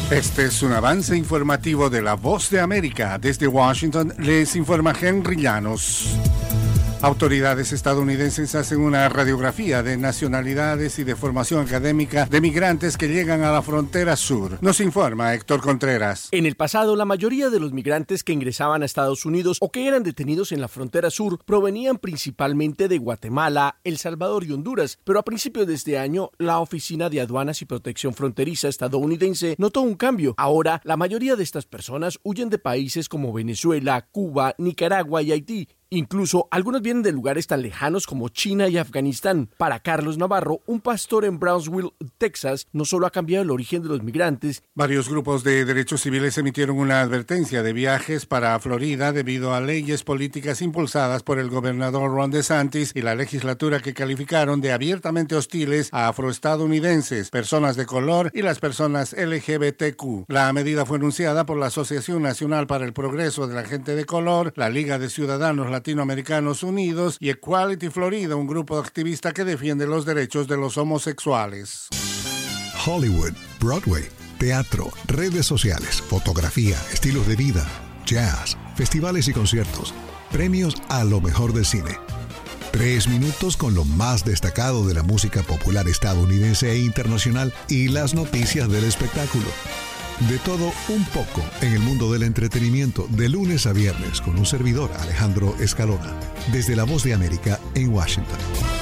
Este es un avance informativo de La Voz de América. Desde Washington les informa Henry Llanos. Autoridades estadounidenses hacen una radiografía de nacionalidades y de formación académica de migrantes que llegan a la frontera sur. Nos informa Héctor Contreras. En el pasado, la mayoría de los migrantes que ingresaban a Estados Unidos o que eran detenidos en la frontera sur provenían principalmente de Guatemala, El Salvador y Honduras, pero a principios de este año, la Oficina de Aduanas y Protección Fronteriza estadounidense notó un cambio. Ahora, la mayoría de estas personas huyen de países como Venezuela, Cuba, Nicaragua y Haití. Incluso algunos vienen de lugares tan lejanos como China y Afganistán. Para Carlos Navarro, un pastor en Brownsville, Texas, no solo ha cambiado el origen de los migrantes. Varios grupos de derechos civiles emitieron una advertencia de viajes para Florida debido a leyes políticas impulsadas por el gobernador Ron DeSantis y la legislatura que calificaron de abiertamente hostiles a afroestadounidenses, personas de color y las personas LGBTQ. La medida fue anunciada por la Asociación Nacional para el Progreso de la Gente de Color, la Liga de Ciudadanos Latinoamericanos Unidos y Equality Florida, un grupo activista que defiende los derechos de los homosexuales. Hollywood, Broadway, teatro, redes sociales, fotografía, estilos de vida, jazz, festivales y conciertos, premios a lo mejor del cine. 3 minutos con lo más destacado de la música popular estadounidense e internacional y las noticias del espectáculo. De todo un poco en el mundo del entretenimiento, de lunes a viernes, con un servidor, Alejandro Escalona, desde La Voz de América en Washington.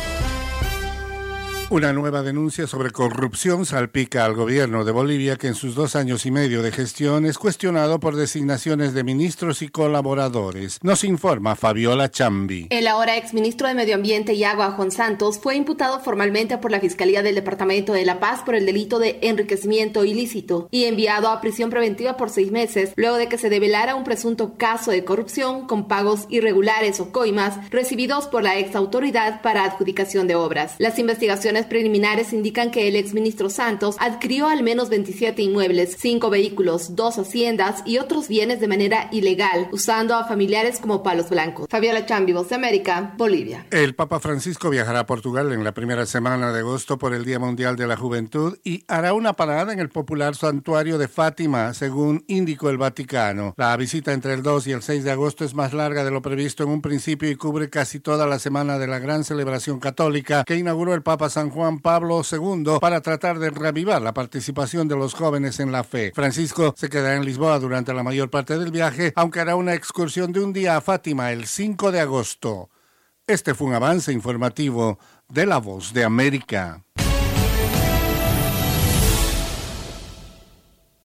Una nueva denuncia sobre corrupción salpica al gobierno de Bolivia, que en sus 2 años y medio de gestión es cuestionado por designaciones de ministros y colaboradores. Nos informa Fabiola Chambi. El ahora exministro de Medio Ambiente y Agua, Juan Santos, fue imputado formalmente por la Fiscalía del Departamento de La Paz por el delito de enriquecimiento ilícito y enviado a prisión preventiva por 6 meses, luego de que se develara un presunto caso de corrupción con pagos irregulares o coimas recibidos por la ex autoridad para adjudicación de obras. Las investigaciones preliminares indican que el exministro Santos adquirió al menos 27 inmuebles, 5 vehículos, 2 haciendas y otros bienes de manera ilegal, usando a familiares como palos blancos. Fabiola Chambi, Voz de América, Bolivia. El Papa Francisco viajará a Portugal en la primera semana de agosto por el Día Mundial de la Juventud y hará una parada en el popular santuario de Fátima, según indicó el Vaticano. La visita entre el 2 y el 6 de agosto es más larga de lo previsto en un principio y cubre casi toda la semana de la gran celebración católica que inauguró el Papa San Juan Pablo II para tratar de reavivar la participación de los jóvenes en la fe. Francisco se quedará en Lisboa durante la mayor parte del viaje, aunque hará una excursión de un día a Fátima el 5 de agosto. Este fue un avance informativo de La Voz de América.